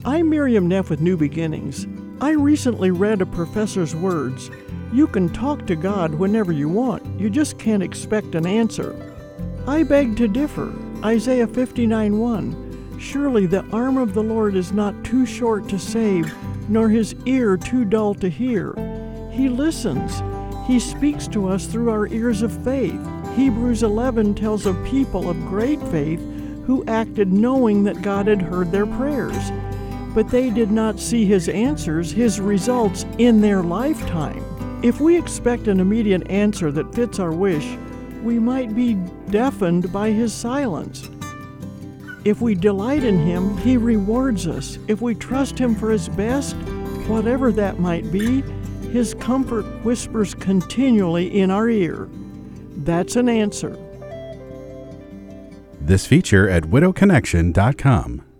I'm Miriam Neff with New Beginnings. I recently read a professor's words. You can talk to God whenever you want. You just can't expect an answer. I beg to differ. Isaiah 59:1. Surely the arm of the Lord is not too short to save, nor his ear too dull to hear. He listens. He speaks to us through our ears of faith. Hebrews 11 tells of people of great faith who acted knowing that God had heard their prayers. But they did not see his answers, his results, in their lifetime. If we expect an immediate answer that fits our wish, we might be deafened by his silence. If we delight in him, he rewards us. If we trust him for his best, whatever that might be, his comfort whispers continually in our ear. That's an answer. This feature at widowconnection.com.